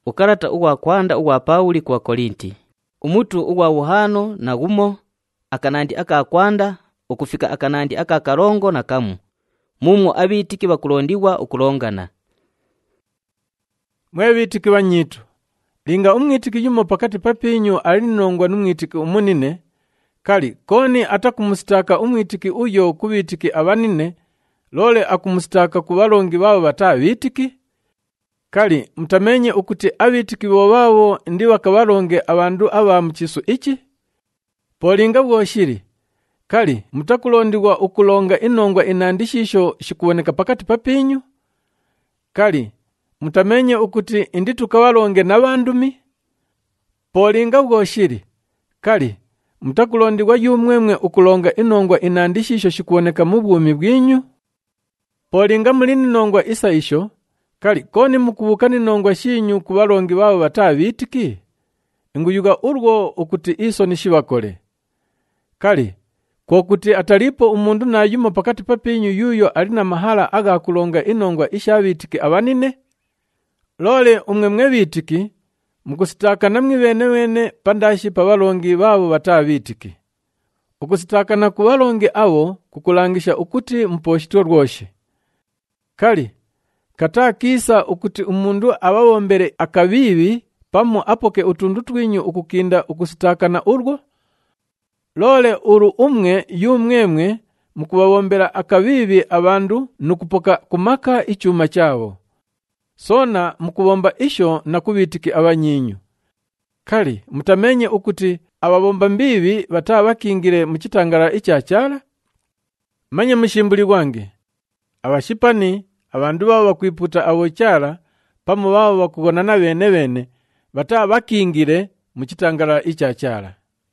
Ukarata uwa kwanda uwa Pauli kwa Korinti. Umutu uwa uhano na gumo, akanandi aka kwanda, ukufika akanandi aka karongo na kamu. Mumu abitiki bakulondiwa ukulongana. Mwebitiki banyitu, linga umwitiki yumo pakati papinyu alinongwa n'umwitiki umunine, kali koni atakumusitaka umwitiki uyo kubitiki abanine, lole akumusitaka kubalongi babo batabitiki? Kali mutamenye ukuti abitiki bobabo ndi bakabalonge abandu aba mukisu iki? Polinga bwoshiri, kali mutakulondiwa ukulonga inongwa inandishisho shikuoneka pakati papinyu? Kali mutamenye ukuti indi tukabalonge n'abandumi? Polinga bwoshiri, kali mutakulondiwa yumwemwe ukulonga inongwa inandishisho shikuoneka mu bwumi bwinyu? Polinga mulini nongwa isa isho, kali koni mukubuka ninongwa shinyu kubalongi babo batabitiki? Inguyuga urwo ukuti iso nishibakole. Kali kokuti atalipo umundu nayuma pakati papinyu yuyo alina mahala aga kulonga inongwa ishabitiki abanine? Lole umwe bitiki mukusitaka namwe bene pandashi pabalongi babo batabitiki. Ukusitaka na kubalongi abo kukulangisha ukuti mposhito rwoshe. Kali katakisa ukuti umundu ababombere akabibi pamo apoke utundu twinyu ukukinda ukusitaka urwo? Lole uru umwe yumwemwe mukubabombera akabibi abandu nukupoka kumaka ichuma chabo. Sona mukubomba isho na kubitiki abanyinyu. Kali mutamenye ukuti ababomba mbibi batabakingire mukitangara icyachala? Manye mushimbuli wange, abashipani abandu babo bakwiputa abocyara pamo babo bakugonana bene batabakingire mukitangara icyachala.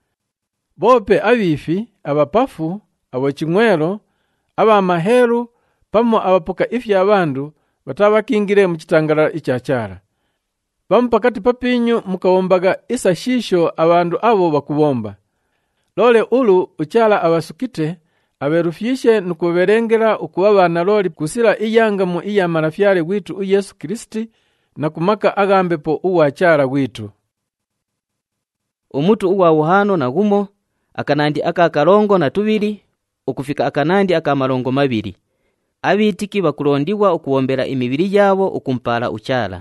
Bope abifi, abapafu, abochimwero, abamaheru, pamo abapoka ifya abandu batabakingire mukitangara icyachala. Bampakati papinyu mukawombaga isa shisho abandu abo bakubomba. Lole ulu uchala abasukite aberufyishe nukuberengera ukubabana loli kusira iyangamu iya marafyale witu Yesu Kristi na kumaka agambepo uwachara witu. Umutu uwa uhano na gumo, akanandi aka karongo na tubiri, ukufika akanandi aka marongo mabiri. Abitiki bakulondiwa ukuwombera imibiri yabo ukumpala uchala.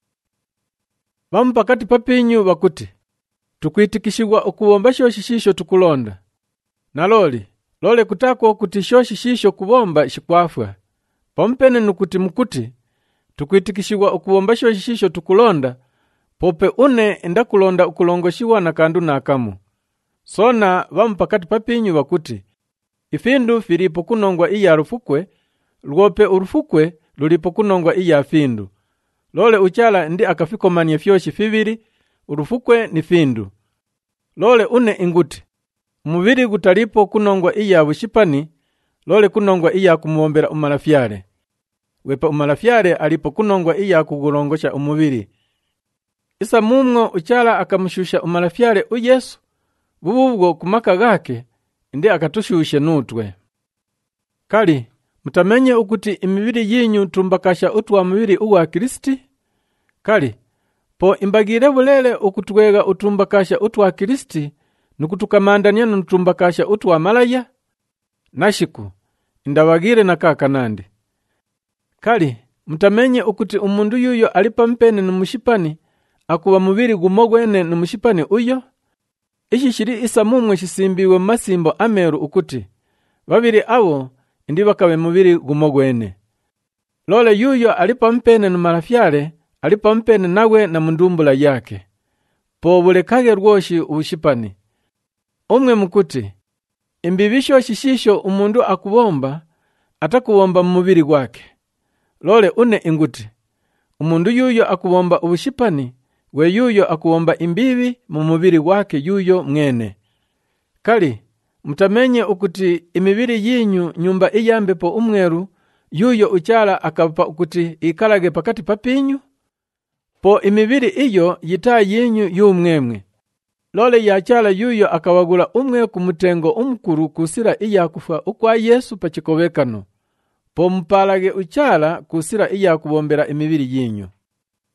Bampakati papinyu bakuti, tukwitikishigwa ukuwomba shoshishisho tukulonda. Na lole kutako kuti shoshishisho kubomba shikwafwa. Pompene nukuti mukuti, tukwitikishigwa ukuwomba shoshishisho tukulonda, pope une ndakulonda ukulongoshiwa na kandu na akamu. Sona bampakati papinyu bakuti, ifindu filipo kunongwa iya rufukwe, lwope urufukwe lulipo kunongwa iya findu. Lole uchala ndi akafikomanya fyoshi fibiri, urufukwe ni findu. Lole une inguti, umubiri gutalipo kunongwa iya bushipani, lole kunongwa iya kumuombera umalafyale. Wepa umalafyale alipo kunongwa iya kugulongosha umubiri. Isa mumwo uchala akamushusha umalafyale Yesu, bububwo kumaka gake, ndi akatushushe nutwe. Kali mutamenye ukuti imibiri yinyu tumbakasha utwa mubiri uwa Kristi? Kali po imbagire bulele ukutwega utumbakasha utwa Kristi nukutukamandanya nutumbakasha utwa malaya? Nashiku indabagire na kakanandi. Kali mutamenye ukuti umundu yuyo alipa mpene numushipani akuba mubiri gumogwene numushipani uyo? Ishi shiri isa mumwe shisimbiwe masimbo ameru ukuti babiri abo ndi bakabe mubiri gumogwene. Lole yuyo alipa mpene numarafyale alipa mpene nawe na mundumbula yake. Po bulekage rwoshi ubushipani. Umwe mukuti imbibisho shishisho umundu akubomba atakubomba mubiri gwake. Lole une inguti umundu yuyo akubomba ubushipani we yuyo akuomba imbibi mu mubiri wake yuyo mwene. Kali mutamenye ukuti imibiri yinyu nyumba iyambepo umweru yuyo uchala akapa ukuti ikalage pakati papinyu? Po imibiri iyo yita yinyu yumwemwe. Lole yachala yuyo akawagula umwe kumutengo umkuru kusira iya kufa ukwa Yesu pachikobekano. Po mpalage uchala kusira iya kubombera imibiri yinyu.